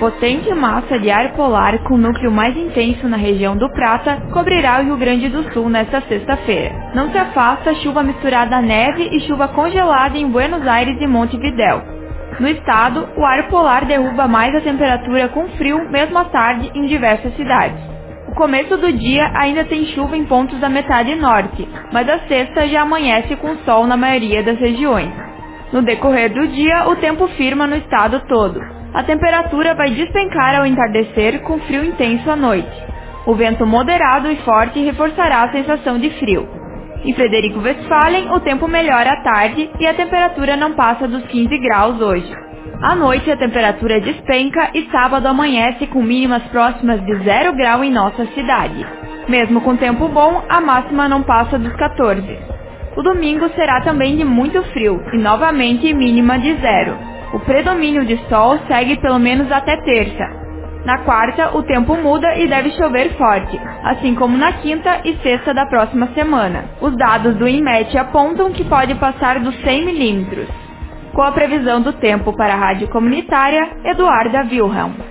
potente massa de ar polar com núcleo mais intenso na região do Prata cobrirá o Rio Grande do Sul nesta sexta-feira. Não se afasta chuva misturada a neve e chuva congelada em Buenos Aires e Montevidéu. No estado, o ar polar derruba mais a temperatura com frio mesmo à tarde em diversas cidades. O começo do dia ainda tem chuva em pontos da metade norte, mas a sexta já amanhece com sol na maioria das regiões. No decorrer do dia, o tempo firma no estado todo. A temperatura vai despencar ao entardecer com frio intenso à noite. O vento moderado e forte reforçará a sensação de frio. Em Frederico Westphalen, o tempo melhora à tarde e a temperatura não passa dos 15 graus hoje. À noite, a temperatura despenca e sábado amanhece com mínimas próximas de 0 grau em nossa cidade. Mesmo com tempo bom, a máxima não passa dos 14. O domingo será também de muito frio e novamente mínima de 0. O predomínio de sol segue pelo menos até terça. Na quarta, o tempo muda e deve chover forte, assim como na quinta e sexta da próxima semana. Os dados do INMET apontam que pode passar dos 100 milímetros. Com a previsão do tempo para a Rádio Comunitária, Eduarda Wilhelm.